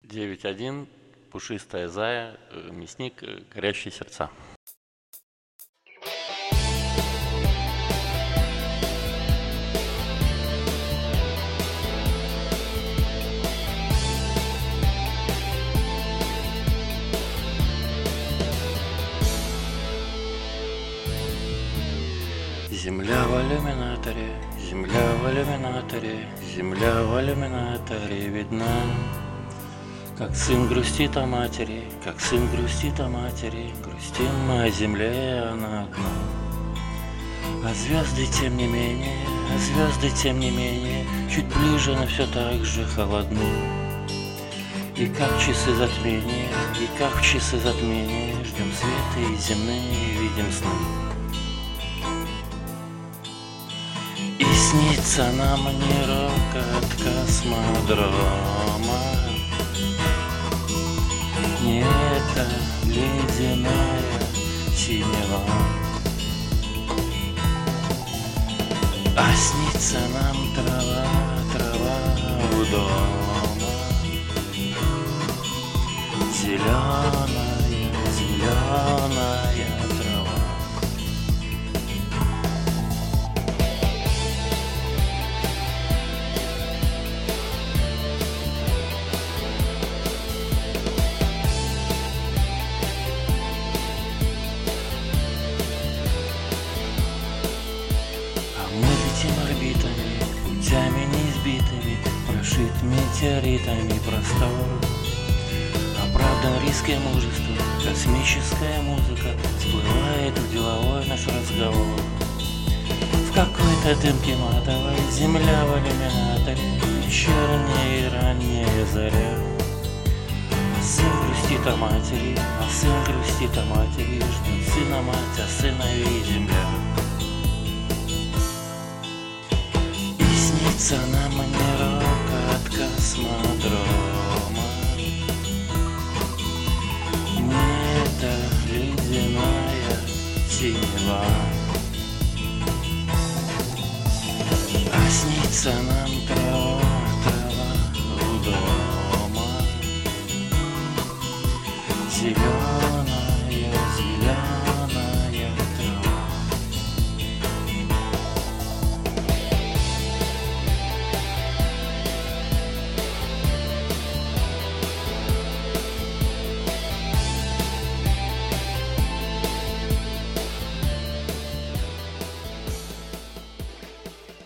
9.1. Пушистая зая, мясник, горящие сердца. Земля в иллюминаторе, земля в иллюминаторе, земля в иллюминаторе видна. Как сын грустит о матери, как сын грустит о матери, грустим мы о земле, она одна. А звезды тем не менее, а звезды тем не менее, чуть ближе, но все так же холодны. И как часы затмения, и как в часы затмения, ждем света и земные, видим сны. И снится нам не рокот космодрома, не эта ледяная синева, а снится нам трава, трава у дома, зеленая, зеленая трава. Орбитами, путями неизбитыми, прошит метеоритами простор. Оправдан риск и мужество, космическая музыка всплывает в деловой наш разговор. В какой-то дымке матовой земля в иллюминаторе, вечерняя и ранняя заря. А сын грустит о матери, а сын грустит о матери, ждет сына мать, а сыновей земля. Снится нам не рокот космодрома, не эта ледяная синева, а снится нам трава.